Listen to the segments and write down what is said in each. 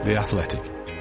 The Athletic.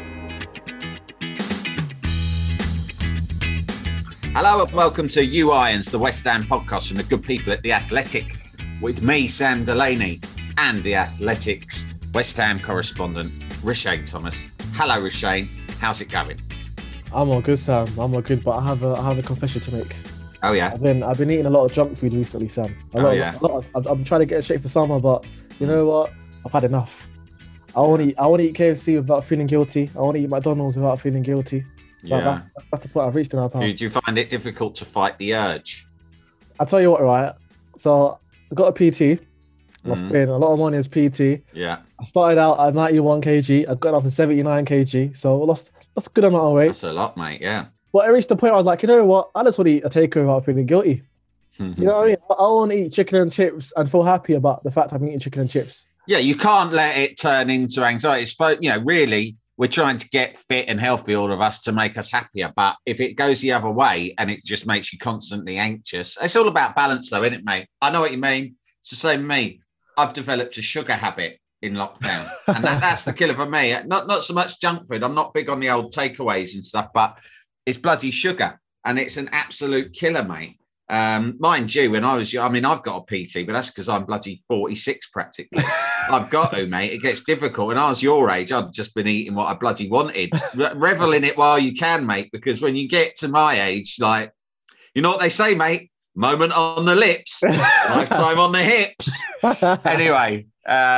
Hello and welcome to You Irons, the West Ham podcast from the good people at The Athletic, with me, Sam Delaney, and The Athletic's West Ham correspondent, Rashane Thomas. Hello, Rashane. How's it going? I'm all good, Sam. I'm all good, but I have a confession to make. Oh, yeah? I've been eating a lot of junk food recently, Sam. I've been trying to get in shape for summer, but you know what? I've had enough. I want to eat KFC without feeling guilty. I want to eat McDonald's without feeling guilty. Yeah. That's the point I've reached in our past. Do you find it difficult to fight the urge? I'll tell you what, right? So I got a PT. I spent a lot of money as PT. Yeah. I started out at 91 kg. I got down to 79 kg. So I lost a good amount of weight. That's a lot, mate. Yeah. But I reached the point I was like, you know what? I just want to eat a takeaway without feeling guilty. You know what I mean? I want to eat chicken and chips and feel happy about the fact I'm eating chicken and chips. Yeah, you can't let it turn into anxiety. But, really, we're trying to get fit and healthy, all of us, to make us happier. But if it goes the other way and it just makes you constantly anxious, it's all about balance, though, isn't it, mate? I know what you mean. It's the same with me. I've developed a sugar habit in lockdown, and that's the killer for me. Not so much junk food. I'm not big on the old takeaways and stuff, but it's bloody sugar, and it's an absolute killer, mate. Mind you, when I was young, I mean, I've got a PT, but that's because I'm bloody 46 practically. I've got to, mate. It gets difficult. When I was your age, I'd just been eating what I bloody wanted. Revel in it while you can, mate, because when you get to my age, like, you know what they say, mate? Moment on the lips, lifetime on the hips. Anyway,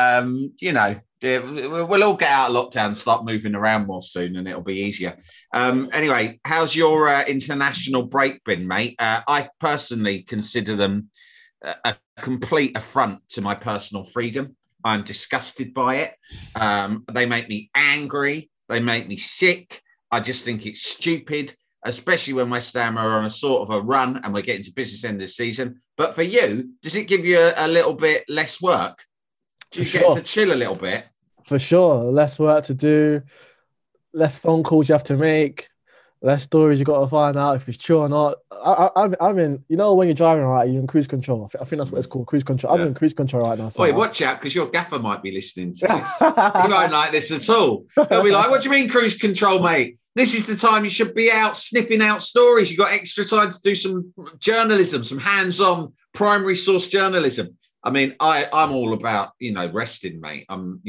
we'll all get out of lockdown and start moving around more soon, and it'll be easier. Anyway, how's your international break been, mate? I personally consider them a complete affront to my personal freedom. I'm disgusted by it. They make me angry. They make me sick. I just think it's stupid, especially when West Ham are on a sort of a run and we're getting to business end of the season. But for you, does it give you a little bit less work? Do you get to chill a little bit? For sure. Less work to do, less phone calls you have to make, less stories you got to find out if it's true or not. I'm in, when you're driving, right, you're in cruise control. I think that's what it's called, cruise control. I'm in cruise control right now. So wait, watch out, because your gaffer might be listening to this. He won't like this at all. He'll be like, what do you mean cruise control, mate? This is the time you should be out sniffing out stories. You've got extra time to do some journalism, some hands-on primary source journalism. I mean, I'm all about, resting, mate. I'm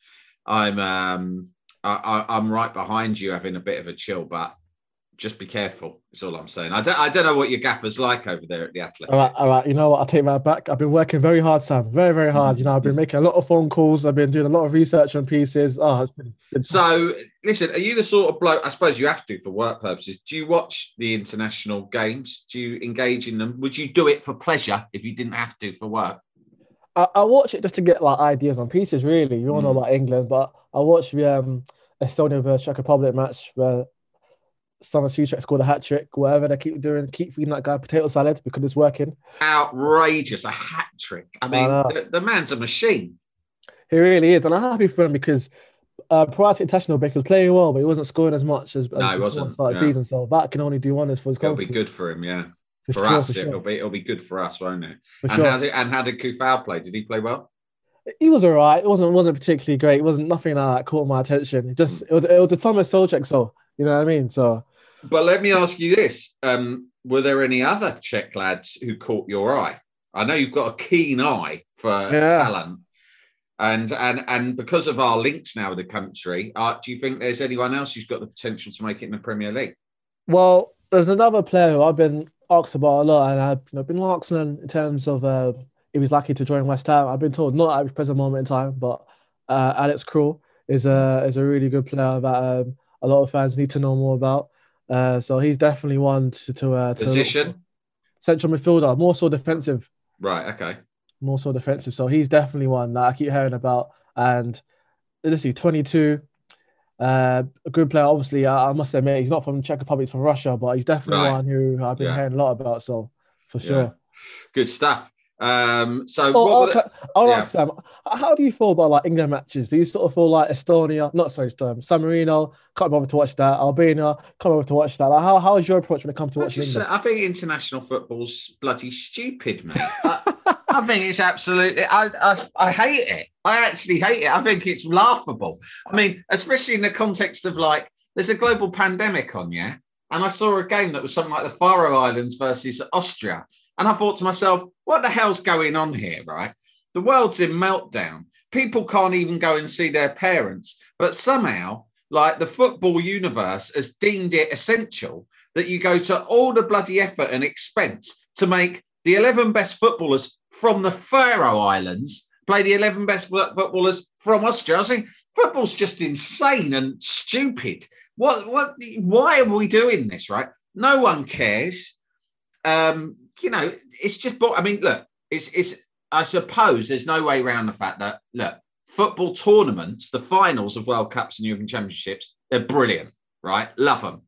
right behind you having a bit of a chill, but just be careful. That's all I'm saying. I don't know what your gaffer's like over there at the Athletic. All right. You know what? I'll take that back. I've been working very hard, Sam. Very, very hard. I've been making a lot of phone calls. I've been doing a lot of research on pieces. It's been... So, listen, are you the sort of bloke, I suppose you have to for work purposes, do you watch the international games? Do you engage in them? Would you do it for pleasure if you didn't have to for work? I watch it just to get ideas on pieces, really. You all know about England, but I watched the Estonia versus Czech Republic match where Samuel Souček scored a hat-trick. Whatever they keep doing, keep feeding that guy potato salad because it's working. Outrageous, a hat-trick. I mean, the man's a machine. He really is, and I'm happy for him because prior to international break, he was playing well, but he wasn't scoring as much as he wasn't. Start of the season. So that can only do wonders for his confidence. It'll be good for him, yeah. For us, it'll be good for us, won't it? How did Kufal play? Did he play well? He was all right. It wasn't particularly great. It wasn't nothing that caught my attention. It was the Thomas Souček, so you know what I mean. So, but let me ask you this: were there any other Czech lads who caught your eye? I know you've got a keen eye for talent, and because of our links now with the country, do you think there's anyone else who's got the potential to make it in the Premier League? Well, there's another player who I've been asked about a lot, and I've been asking in terms of if he's lucky to join West Ham. I've been told not at the present moment in time, but Alex Krul is a really good player that a lot of fans need to know more about. So he's definitely one to position. Central midfielder, more so defensive. Right. Okay. More so defensive. So he's definitely one that I keep hearing about. And let's see, 22. A good player, obviously. I must admit, he's not from Czech Republic, he's from Russia, but he's definitely one who I've been hearing a lot about. So for sure, good stuff. I'll ask Sam, how do you feel about England matches? Do you sort of feel like San Marino, can't bother to watch that, Albania, can't bother to watch that? How is your approach when it comes to watching England? I think international football's bloody stupid, mate. I think it's absolutely. I hate it. I actually hate it. I think it's laughable. I mean, especially in the context of like, there's a global pandemic on, yeah. And I saw a game that was something like the Faroe Islands versus Austria, and I thought to myself, what the hell's going on here, right? The world's in meltdown. People can't even go and see their parents, but somehow, like the football universe has deemed it essential that you go to all the bloody effort and expense to make the 11 best footballers from the Faroe Islands play the 11 best footballers from Austria. I was saying, football's just insane and stupid. Why are we doing this, right? No one cares. It's just, I mean, look, it's, I suppose there's no way around the fact that, look, football tournaments, the finals of World Cups and European Championships, they're brilliant, right? Love them.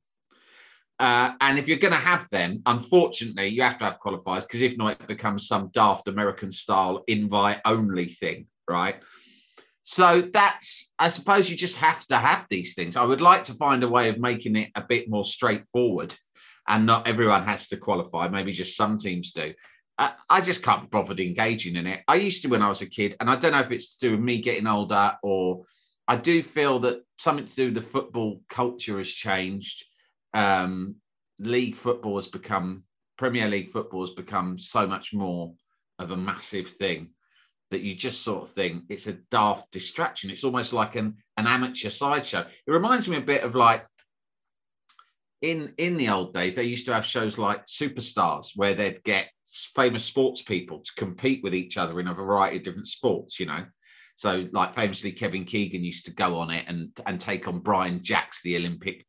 And if you're going to have them, unfortunately, you have to have qualifiers, because if not, it becomes some daft American style invite only thing, right? So that's, I suppose you just have to have these things. I would like to find a way of making it a bit more straightforward, and not everyone has to qualify. Maybe just some teams do. I just can't be bothered engaging in it. I used to when I was a kid, and I don't know if it's to do with me getting older, or I do feel that something to do with the football culture has changed. League football has become, Premier League football has become so much more of a massive thing that you just sort of think it's a daft distraction. It's almost like an amateur sideshow. It reminds me a bit of like, in the old days, they used to have shows like Superstars, where they'd get famous sports people to compete with each other in a variety of different sports, you know. So like famously, Kevin Keegan used to go on it and take on Brian Jacks, the Olympic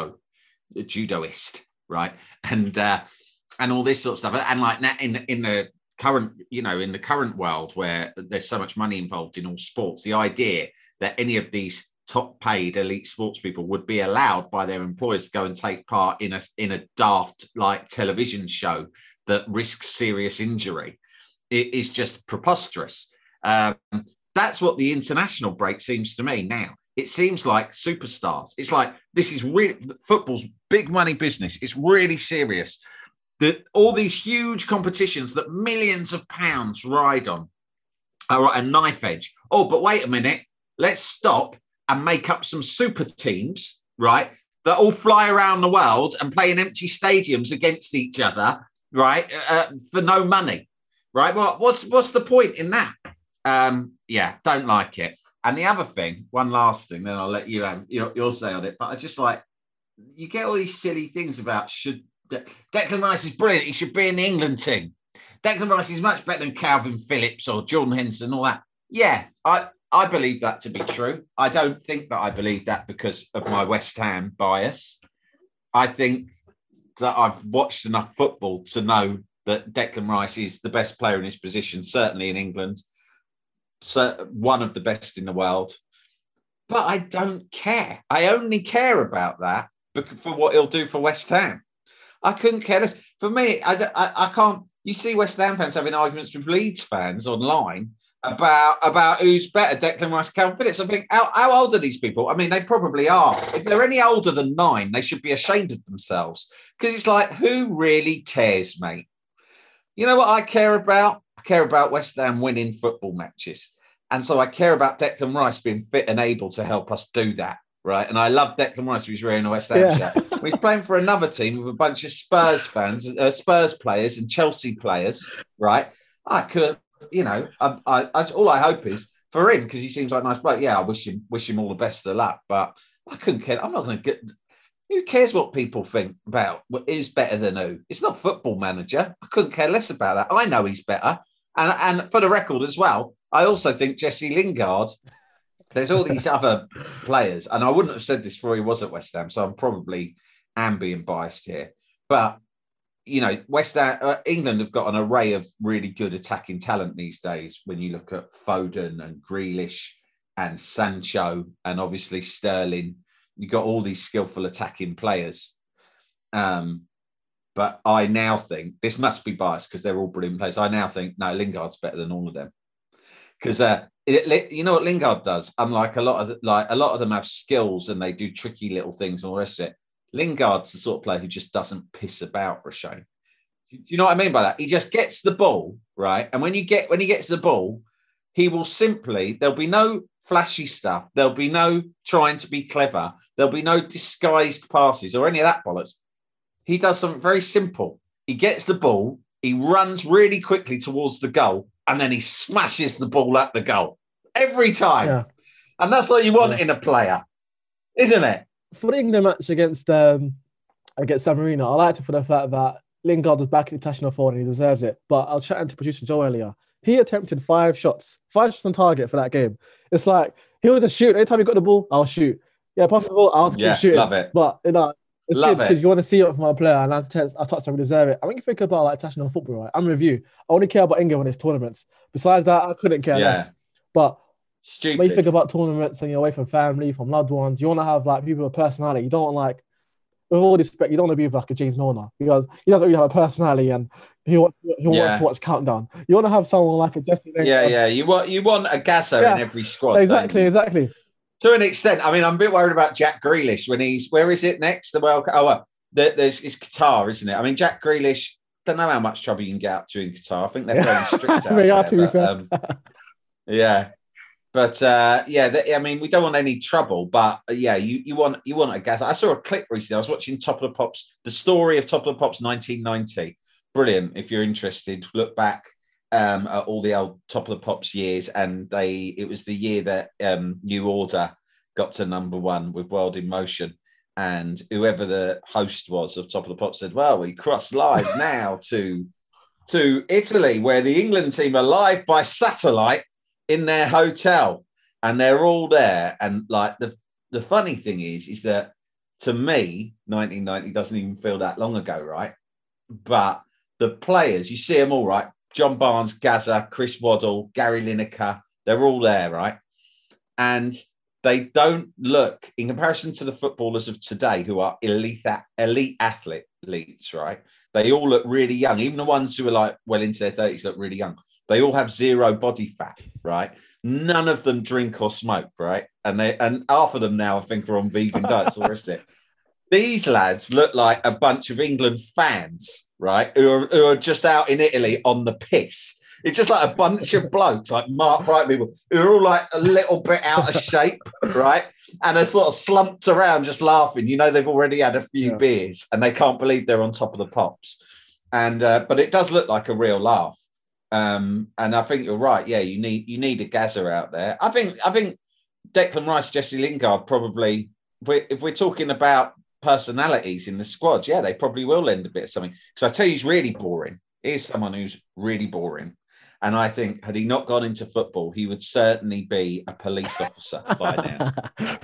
judoist, right? And all this sort of stuff. And like in the current, in the current world where there's so much money involved in all sports, the idea that any of these top paid elite sports people would be allowed by their employers to go and take part in a daft like television show that risks serious injury, it is just preposterous. That's what the international break seems to me now. It seems like Superstars. It's like, this is really, football's big money business. It's really serious. All these huge competitions that millions of pounds ride on are at a knife edge. Oh, but wait a minute. Let's stop and make up some super teams, right, that all fly around the world and play in empty stadiums against each other, right, for no money, right? Well, what's the point in that? Yeah, don't like it. And the other thing, one last thing, then I'll let you have your say on it, but I just like, you get all these silly things about Declan Rice is brilliant, he should be in the England team. Declan Rice is much better than Calvin Phillips or Jordan Henderson, all that. Yeah, I believe that to be true. I don't think that I believe that because of my West Ham bias. I think that I've watched enough football to know that Declan Rice is the best player in his position, certainly in England, so one of the best in the world. But I don't care. I only care about that for what he'll do for West Ham. I couldn't care less. For me, I can't. You see West Ham fans having arguments with Leeds fans online about who's better, Declan Rice, Calvin Phillips. I think, how old are these people? I mean, they probably are. If they're any older than 9, they should be ashamed of themselves. Because it's like, who really cares, mate? You know what I care about? I care about West Ham winning football matches. And so I care about Declan Rice being fit and able to help us do that, right? And I love Declan Rice, who's wearing a West Ham shirt. When he's playing for another team with a bunch of Spurs fans, Spurs players and Chelsea players, right? I could... all I hope is for him, because he seems like a nice bloke. Yeah, I wish him all the best of luck, but I couldn't care. I'm not going to get. Who cares what people think about who's better than who? It's not Football Manager. I couldn't care less about that. I know he's better, and for the record as well, I also think Jesse Lingard. There's all these other players, and I wouldn't have said this before he was at West Ham, so I'm probably being biased here, but. West Ham, England have got an array of really good attacking talent these days. When you look at Foden and Grealish and Sancho and obviously Sterling, you've got all these skillful attacking players. But I now think, this must be biased because they're all brilliant players. I now think, no, Lingard's better than all of them. Because you know what Lingard does? Unlike a lot of them have skills and they do tricky little things and all the rest of it. Lingard's the sort of player who just doesn't piss about, Rochelle. Do you know what I mean by that? He just gets the ball, right? And when he gets the ball, he will there'll be no flashy stuff. There'll be no trying to be clever. There'll be no disguised passes or any of that bollocks. He does something very simple. He gets the ball, he runs really quickly towards the goal, and then he smashes the ball at the goal every time. Yeah. And that's what you want in a player, isn't it? For the England match against San Marino, I liked it for the fact that Lingard was back in international form and he deserves it. But I was chatting to producer Joe earlier. He attempted 5 shots on target for that game. It's like he would just shoot. Anytime he got the ball, I'll shoot. Yeah, pass the ball, I'll keep shooting. Love it. But it's good because you want to see it from our player, and I touched on we deserve it. I think you think about like international football, right? I'm with you. I only care about England when it's tournaments. Besides that, I couldn't care less. But when you think about tournaments and you're away from family, from loved ones, you want to have like people with personality. You don't want like, with all respect, you don't want to be like a James Milner because he doesn't really have a personality and he wants to watch Countdown. You want to have someone like a Jesse Lingard. Yeah. You want a Gazza in every squad. Exactly. To an extent, I mean, I'm a bit worried about Jack Grealish when where is it next? The World Cup? It's Qatar, isn't it? I mean, Jack Grealish, don't know how much trouble you can get up to in Qatar. I think they're fairly strict out there. To be fair. Yeah. But I mean, we don't want any trouble. But you want a Gazza. I saw a clip recently. I was watching Top of the Pops, the story of Top of the Pops 1990. Brilliant. If you're interested, look back at all the old Top of the Pops years, and it was the year that New Order got to #1 with World in Motion, and whoever the host was of Top of the Pops said, "Well, we cross live now to Italy, where the England team are live by satellite in their hotel, and they're all there." And like the funny thing is that to me, 1990 doesn't even feel that long ago, right? But the players, you see them all, right? John Barnes, Gazza, Chris Waddle, Gary Lineker, they're all there, right? And they don't look, in comparison to the footballers of today who are elite athletes, right? They all look really young. Even the ones who are like well into their 30s look really young. They all have 0 body fat, right? None of them drink or smoke, right? And half of them now, I think, are on vegan diets, or is it? These lads look like a bunch of England fans, right? Who are just out in Italy on the piss. It's just like a bunch of blokes, like Mark Bright people, who are all like a little bit out of shape, right? And are sort of slumped around just laughing. You know, they've already had a few beers and they can't believe they're on Top of the Pops. And but it does look like a real laugh. And I think you're right. Yeah, you need a Gazza out there. I think Declan Rice, Jesse Lingard probably, if we're talking about personalities in the squad, they probably will lend a bit of something. Because I tell you, he's really boring. He's someone who's really boring. And I think had he not gone into football, he would certainly be a police officer by now.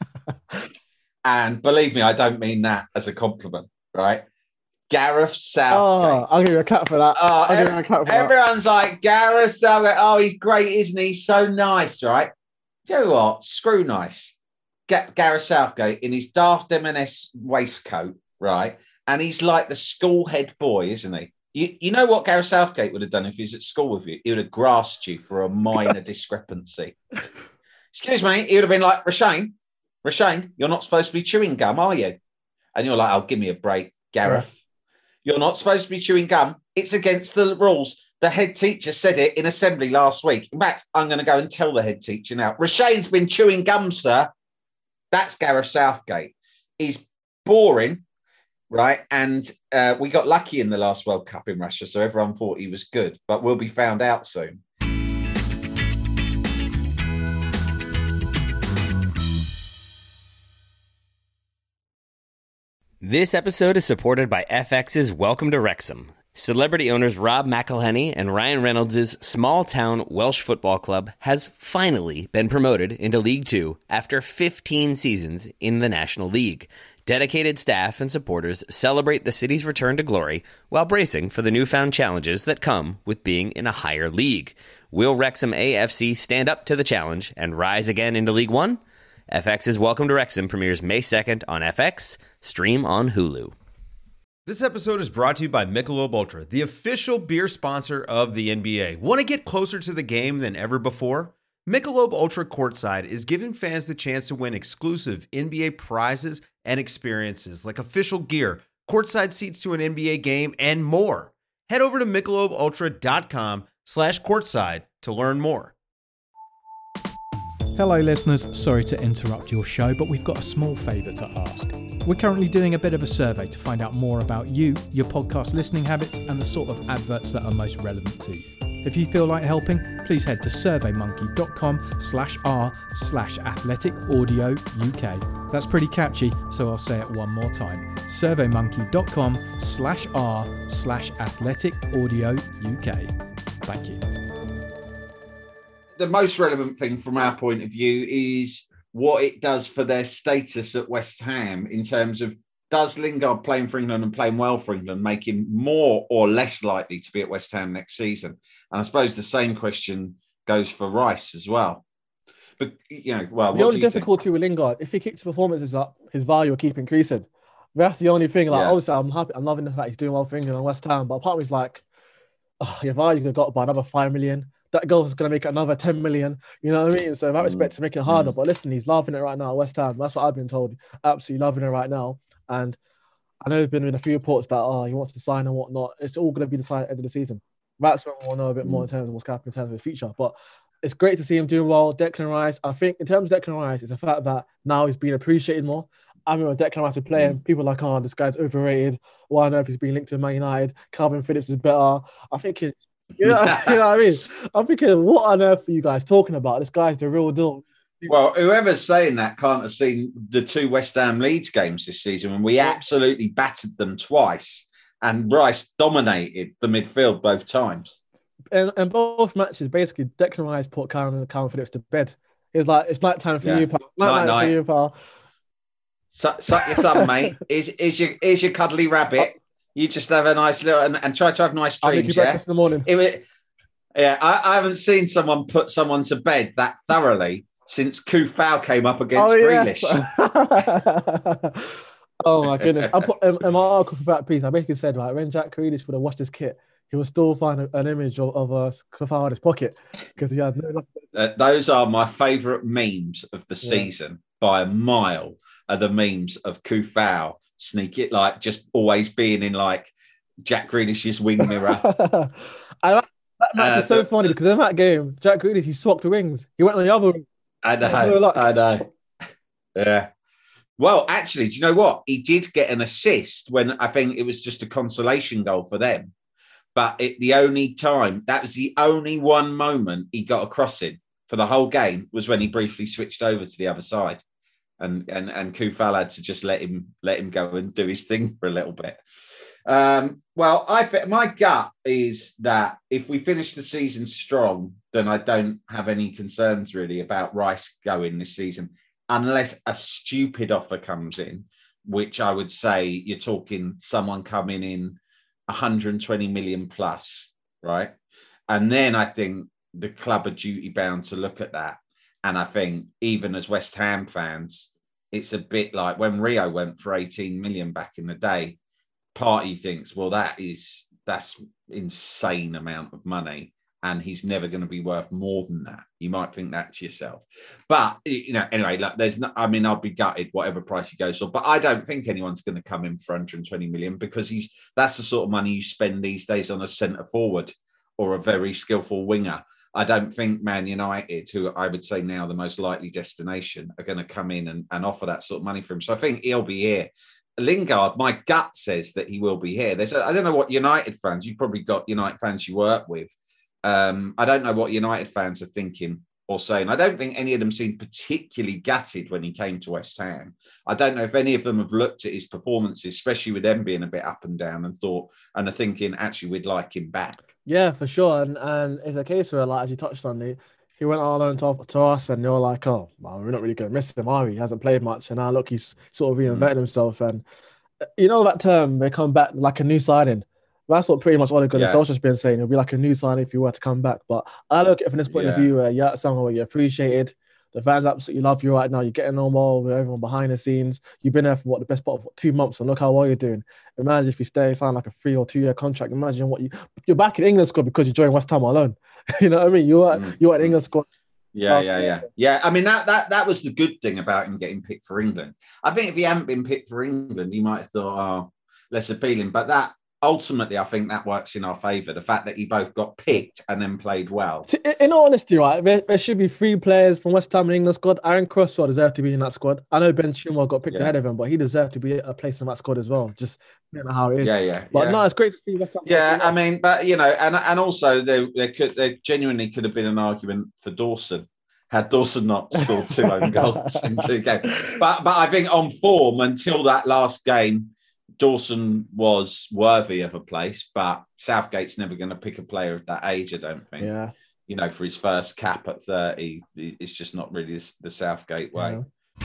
And believe me, I don't mean that as a compliment, right? Gareth Southgate. I'll give you a clap for that. Everyone's like, Gareth Southgate, he's great, isn't he? He's so nice, right? Do you know what? Screw nice. Get Gareth Southgate in his daft M&S waistcoat, right? And he's like the school head boy, isn't he? You know what Gareth Southgate would have done if he was at school with you? He would have grasped you for a minor discrepancy. Excuse me, he would have been like, Rashane, you're not supposed to be chewing gum, are you? And you're like, give me a break, Gareth. You're not supposed to be chewing gum. It's against the rules. The head teacher said it in assembly last week. In fact, I'm going to go and tell the head teacher now. Rashane's been chewing gum, sir. That's Gareth Southgate. He's boring, right? And we got lucky in the last World Cup in Russia, so everyone thought he was good, but we'll be found out soon. This episode is supported by FX's Welcome to Wrexham. Celebrity owners Rob McElhenney and Ryan Reynolds' small-town Welsh football club has finally been promoted into League Two after 15 seasons in the National League. Dedicated staff and supporters celebrate the city's return to glory while bracing for the newfound challenges that come with being in a higher league. Will Wrexham AFC stand up to the challenge and rise again into League One? FX's Welcome to Wrexham premieres May 2nd on FX, stream on Hulu. This episode is brought to you by Michelob Ultra, the official beer sponsor of the NBA. Want to get closer to the game than ever before? Michelob Ultra Courtside is giving fans the chance to win exclusive NBA prizes and experiences like official gear, courtside seats to an NBA game, and more. Head over to MichelobUltra.com/courtside to learn more. Hello listeners, sorry to interrupt your show, but we've got a small favour to ask. We're currently doing a bit of a survey to find out more about you, your podcast listening habits, and the sort of adverts that are most relevant to you. If you feel like helping, please head to surveymonkey.com/r/athleticaudio.uk. That's pretty catchy, so I'll say it one more time. surveymonkey.com/r/athleticaudio.uk. Thank you. The most relevant thing from our point of view is what it does for their status at West Ham in terms of, does Lingard playing for England and playing well for England make him more or less likely to be at West Ham next season? And I suppose the same question goes for Rice as well. But, the only difficulty with Lingard, if he kicks performances up, his value will keep increasing. That's the only thing. Obviously, I'm happy. I'm loving the fact he's doing well for England and West Ham. But part of me is like, your value could have got by another 5 million. That goal's going to make another 10 million. You know what I mean? So in that respect, to make it harder. But listen, he's loving it right now at West Ham. That's what I've been told. Absolutely loving it right now. And I know there's been a few reports that he wants to sign and whatnot. It's all going to be decided at the end of the season. That's when we'll know a bit more in terms of what's happening in terms of the future. But it's great to see him doing well. Declan Rice, I think in terms of Declan Rice, it's the fact that now he's being appreciated more. I remember Declan Rice was playing, people are like, this guy's overrated. Why on earth he's being linked to Man United? Calvin Phillips is better. I think you know what I mean? I'm thinking, what on earth are you guys talking about? This guy's the real deal. Well, whoever's saying that can't have seen the 2 West Ham Leeds games this season when we absolutely battered them twice and Rice dominated the midfield both times. And both matches, basically, Declan Rice put Calvin Phillips to bed. He was like, it's night time for you, pal. Night for you, pal. Suck your thumb, mate. Is your cuddly rabbit. You just have a nice little and try to have nice dreams. I'll make you breakfast in the morning. I haven't seen someone put someone to bed that thoroughly since Kufau came up against Grealish. Yes. Oh my goodness! I put in my article for that piece. I basically said, right, when Jack Grealish would have washed his kit, he would still find an image of Kufau in his pocket because he had no. Those are my favourite memes of the season by a mile. Are the memes of Kufau sneak it, like just always being in like Jack Grealish's wing mirror. That match is so funny because in that game, Jack Grealish, he swapped wings. He went on the other wing. I know. Yeah. Well, actually, do you know what? He did get an assist when I think it was just a consolation goal for them. But the only time, that was the only one moment he got a crossing for the whole game was when he briefly switched over to the other side. And Kufal had to just let him go and do his thing for a little bit. Well, I think my gut is that if we finish the season strong, then I don't have any concerns really about Rice going this season, unless a stupid offer comes in, which I would say you're talking someone coming in 120 million plus, right? And then I think the club are duty bound to look at that. And I think even as West Ham fans, it's a bit like when Rio went for 18 million back in the day. Party thinks, well, that's insane amount of money, and he's never going to be worth more than that. You might think that to yourself, but anyway, like I'll be gutted whatever price he goes for, but I don't think anyone's going to come in for 120 million because that's the sort of money you spend these days on a centre forward or a very skillful winger. I don't think Man United, who I would say now the most likely destination, are going to come in and offer that sort of money for him. So I think he'll be here. Lingard, my gut says that he will be here. I don't know what United fans, you've probably got United fans you work with. I don't know what United fans are thinking or saying. I don't think any of them seemed particularly gutted when he came to West Ham. I don't know if any of them have looked at his performances, especially with them being a bit up and down, and are thinking, actually, we'd like him back. Yeah, for sure. And it's a case where, like, as you touched on, he went on loan to us, and you're like, oh, well, we're not really going to miss him, are we? He hasn't played much, and now look, he's sort of reinvented himself. And that term, they come back like a new signing. That's what pretty much Ole Gunnar Solskjaer's been saying. It'll be like a new signing if you were to come back. But I look at it from this point of view, you're at somewhere where you're appreciated. The fans absolutely love you right now. You're getting on well with everyone behind the scenes. You've been there for the best part of 2 months, and look how well you're doing. Imagine if you sign like a 3 or 2 year contract. Imagine you're back in England squad because you joined West Ham alone. You know what I mean? You're at England squad. Yeah. I mean, that was the good thing about him getting picked for England. I think if he hadn't been picked for England, he might have thought, less appealing. But ultimately, I think that works in our favour. The fact that you both got picked and then played well. In all honesty, right, there should be 3 players from West Ham in England squad. Aaron Cresswell deserved to be in that squad. I know Ben Chilwell got picked ahead of him, but he deserved to be a place in that squad as well. Just you know how it is. But no, it's great to see West Ham. Yeah, I mean, but you know, and also there genuinely could have been an argument for Dawson had Dawson not scored 2 own goals in 2 games. But I think on form until that last game, Dawson was worthy of a place, but Southgate's never going to pick a player of that age, I don't think. Yeah. You know, for his first cap at 30, it's just not really the Southgate way. Yeah.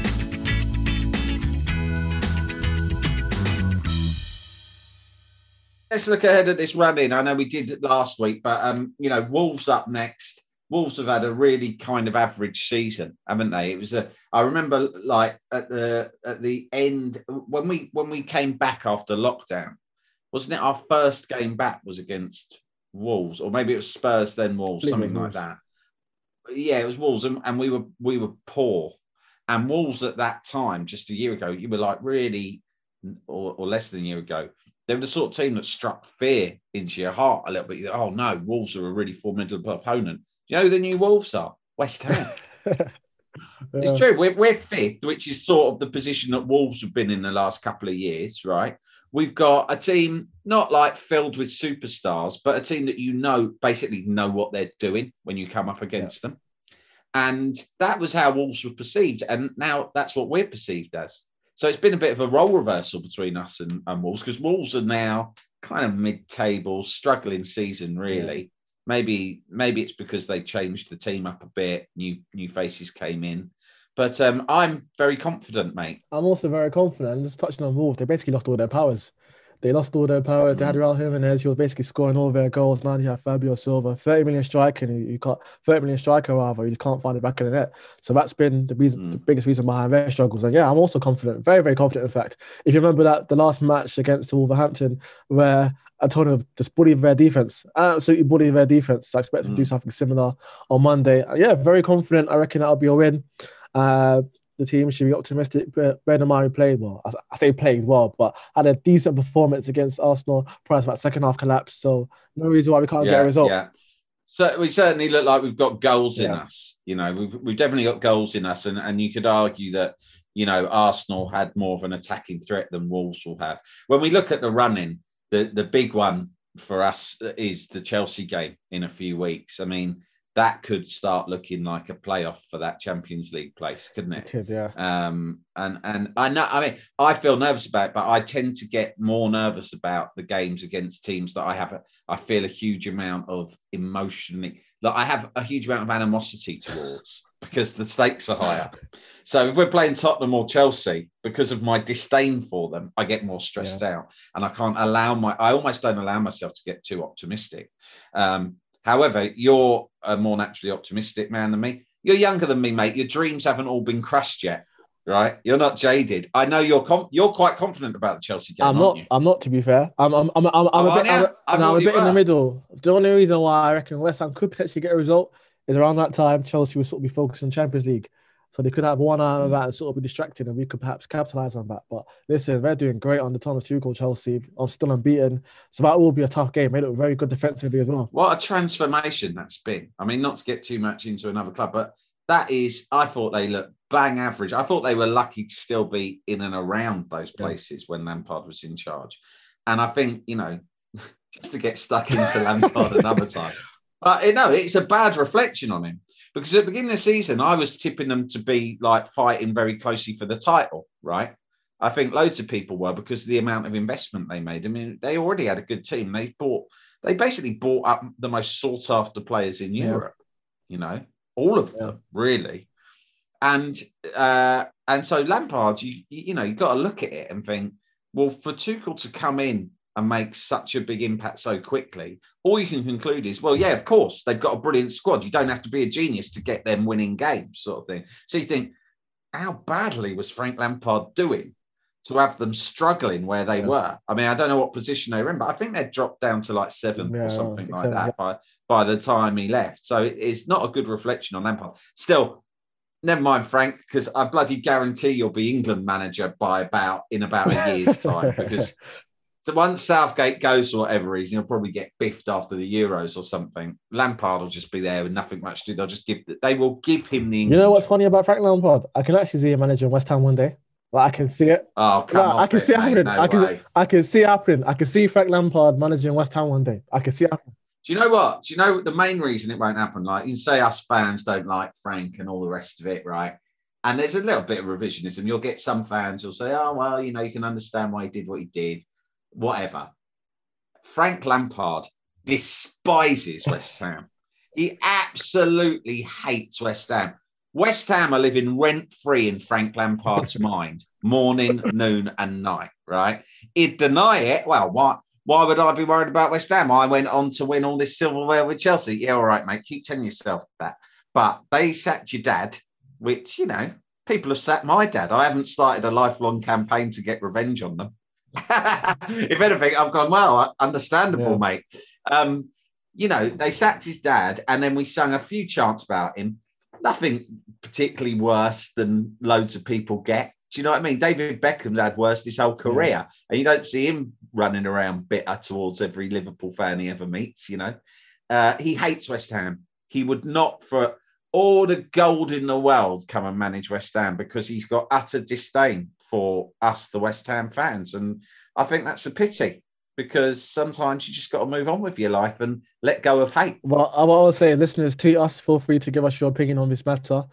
Let's look ahead at this run-in. I know we did it last week, but, you know, Wolves up next. Wolves have had a really kind of average season, haven't they? It was I remember like at the end when we came back after lockdown, wasn't it our first game back was against Wolves, or maybe it was Spurs then Wolves, something like that. But yeah, it was Wolves, and we were poor. And Wolves at that time, just a year ago, you were like really, or less than a year ago, they were the sort of team that struck fear into your heart a little bit. Oh no, Wolves are a really formidable opponent. You know who the new Wolves are? West Ham. It's true. We're 5th, which is sort of the position that Wolves have been in the last couple of years, right? We've got a team not like filled with superstars, but a team that basically know what they're doing when you come up against them. And that was how Wolves were perceived. And now that's what we're perceived as. So it's been a bit of a role reversal between us and Wolves, because Wolves are now kind of mid-table, struggling season, really. Yeah. Maybe it's because they changed the team up a bit. New faces came in. But I'm very confident, mate. I'm also very confident. And just touching on Wolves, they basically lost all their powers. They had Raul Jimenez. He was basically scoring all their goals. Now you have Fabio Silva, 30 million striker, and you got 30 million striker rather. You just can't find it back in the net. So that's been the reason, the biggest reason behind their struggles. And yeah, I'm also confident, very, very confident. In fact, if you remember that the last match against Wolverhampton, where Antonio just bullied their defense, absolutely bullied their defense. I expect them to do something similar on Monday. Yeah, very confident. I reckon that'll be a win. The team should be optimistic. Bear in mind, we played well. I say played well, but had a decent performance against Arsenal prior to that second half collapse. So no reason why we can't get a result. Yeah. So we certainly look like we've got goals in us. You know, we've definitely got goals in us, and you could argue that, you know, Arsenal had more of an attacking threat than Wolves will have. When we look at the running, the big one for us is the Chelsea game in a few weeks. I mean, that could start looking like a playoff for that Champions League place, couldn't it? It could, yeah. And I know, I mean, I feel nervous about it, but I tend to get more nervous about the games against teams that I feel a huge amount of emotionally, like I have a huge amount of animosity towards, because the stakes are higher. So if we're playing Tottenham or Chelsea, because of my disdain for them, I get more stressed out, and I almost don't allow myself to get too optimistic. However, you're a more naturally optimistic man than me. You're younger than me, mate. Your dreams haven't all been crushed yet, right? You're not jaded. I know you're quite confident about the Chelsea game. Aren't you? I'm not, to be fair. I'm a bit in the middle. The only reason why I reckon West Ham could potentially get a result is around that time Chelsea will sort of be focused on Champions League. So they could have one eye of that and sort of be distracted, and we could perhaps capitalise on that. But listen, they're doing great under Thomas Tuchel, Chelsea. I'm still unbeaten. So that will be a tough game. They look very good defensively as well. What a transformation that's been. I mean, not to get too much into another club, but I thought they looked bang average. I thought they were lucky to still be in and around those places when Lampard was in charge. And I think, you know, just to get stuck into Lampard another time. But, you know, it's a bad reflection on him. Because at the beginning of the season, I was tipping them to be like fighting very closely for the title, right? I think loads of people were, because of the amount of investment they made. I mean, they already had a good team. They basically bought up the most sought after players in Europe, you know, all of them, really. And so Lampard, you know, you've got to look at it and think, well, for Tuchel to come in and make such a big impact so quickly, all you can conclude is, well, yeah, of course, they've got a brilliant squad. You don't have to be a genius to get them winning games, sort of thing. So you think, how badly was Frank Lampard doing to have them struggling where they were? I mean, I don't know what position they were in, but I think they'd dropped down to like 7th or something like that by the time he left. So it's not a good reflection on Lampard. Still, never mind, Frank, because I bloody guarantee you'll be England manager in about a year's time, because So once Southgate goes for whatever reason, he'll probably get biffed after the Euros or something. Lampard will just be there with nothing much to do. They will give him the. You know what's funny about Frank Lampard? I can actually see him managing West Ham one day. Like, I can see it. Oh, come on! I can see it happening. I can see it happening. I can see Frank Lampard managing West Ham one day. I can see it happening. Do you know what? Do you know the main reason it won't happen? Like, you can say us fans don't like Frank and all the rest of it, right? And there's a little bit of revisionism. You'll get some fans who'll say, oh, well, you can understand why he did what he did. Whatever. Frank Lampard despises West Ham. He absolutely hates West Ham. West Ham are living rent-free in Frank Lampard's mind, morning, noon and night, right? He'd deny it. Well, why would I be worried about West Ham? I went on to win all this silverware with Chelsea. Yeah, all right, mate. Keep telling yourself that. But they sacked your dad, which, people have sacked my dad. I haven't started a lifelong campaign to get revenge on them. If anything, I've gone, well, understandable, mate. They sacked his dad and then we sung a few chants about him. Nothing particularly worse than loads of people get. Do you know what I mean? David Beckham's had worse this whole career. And you don't see him running around bitter towards every Liverpool fan he ever meets, He hates West Ham. He would not for all the gold in the world come and manage West Ham because he's got utter disdain for us, the West Ham fans. And I think that's a pity because sometimes you just got to move on with your life and let go of hate. Well, I will say, listeners, tweet us. Feel free to give us your opinion on this matter.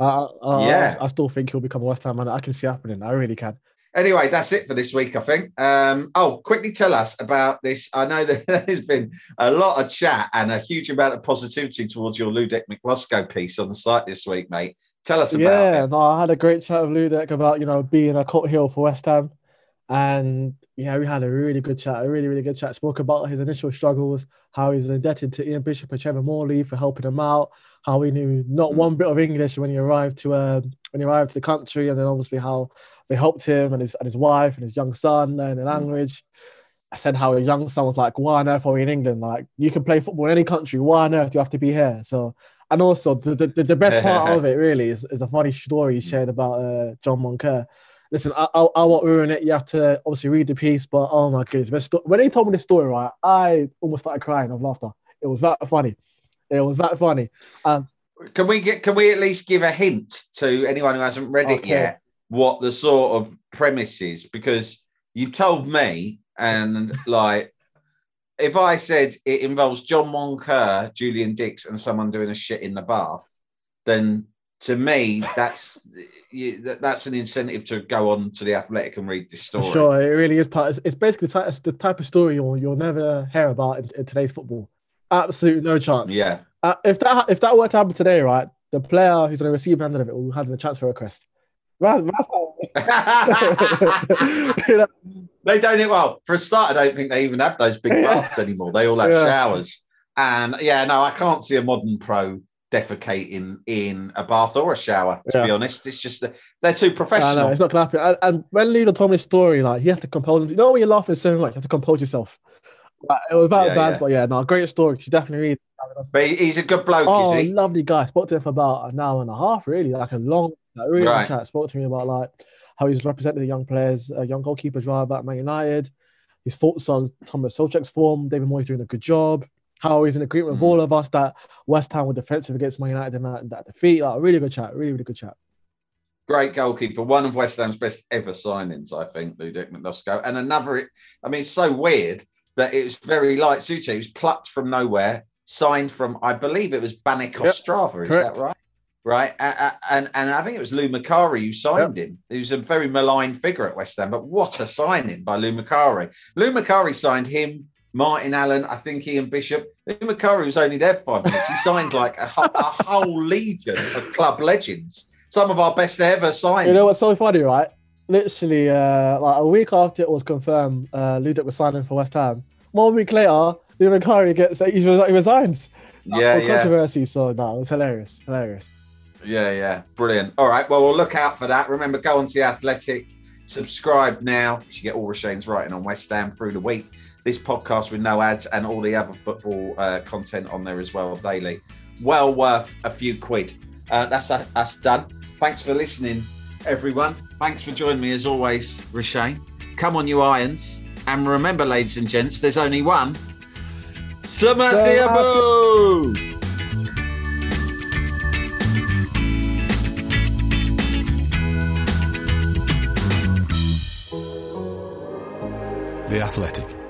I still think he'll become a West Ham man. I can see it happening. I really can. Anyway, that's it for this week, I think. Quickly tell us about this. I know that there's been a lot of chat and a huge amount of positivity towards your Ludek McMoscow piece on the site this week, mate. Tell us about it. Yeah, no, I had a great chat with Ludek about, being a cult hero for West Ham. And yeah, we had a really good chat, Spoke about his initial struggles, how he's indebted to Ian Bishop and Trevor Morley for helping him out, how he knew not one bit of English when he arrived to the country, and then obviously how they helped him and his wife and his young son learn the language. I said how his young son was like, why on earth are we in England? Like, you can play football in any country. Why on earth do you have to be here? So, and also the best part of it really is a funny story he shared about John Moncur. Listen, I won't ruin it. You have to obviously read the piece, but oh my goodness. When he told me this story, right, I almost started crying of laughter. It was that funny. Can we at least give a hint to anyone who hasn't read it yet what the sort of premise is? Because you've told me, and like, if I said it involves John Moncur, Julian Dix, and someone doing a shit in the bath, then to me that's an incentive to go on to The Athletic and read this story. Sure, it really is. It's basically the type of story you'll never hear about in today's football. Absolutely no chance. Yeah. If that were to happen today, right, the player who's going to receive the end of it will have the transfer request. That's They don't. Well, for a start, I don't think they even have those big baths anymore. They all have showers. And I can't see a modern pro defecating in a bath or a shower, to be honest. It's just that they're too professional. No, it's not going to happen. And when Ludo told me the story, like, he had to compose him. You know when you're laughing so much, you have to compose yourself. It was bad, but great story. You should definitely read. But he's a good bloke, is he? Lovely guy. Spoke to him for about an hour and a half, really, like a long, really long chat. Spoke to me about like how he's representing the young players, young goalkeepers rather at Man United. His thoughts on Thomas Souček's form. David Moyes doing a good job. How he's in agreement with all of us that West Ham were defensive against Man United in that defeat. Like, really good chat. Really, really good chat. Great goalkeeper. One of West Ham's best ever signings, I think, Ludek McMoscow. And another, it's so weird that it was very like Souček. He was plucked from nowhere, signed from, I believe it was Banik Ostrava. Is that right? Right. And I think it was Lou Macari who signed him. He was a very maligned figure at West Ham, but what a signing by Lou Macari. Lou Macari signed him, Martin Allen, I think Ian Bishop. Lou Macari was only there 5 minutes. He signed like a whole legion of club legends. Some of our best ever signings. You know what's so funny, right? Literally, like a week after it was confirmed, Ludek was signing for West Ham. 1 week later, Lou Macari he resigns. Controversy. So no, it was hilarious. Yeah, brilliant. All right, well, we'll look out for that. Remember, go on to The Athletic, subscribe now. You get all Rashane's writing on West Ham through the week. This podcast with no ads and all the other football content on there as well daily. Well worth a few quid. That's us done. Thanks for listening, everyone. Thanks for joining me as always, Rashane. Come on, you Irons. And remember, ladies and gents, there's only one. Samasiabu! The Athletic.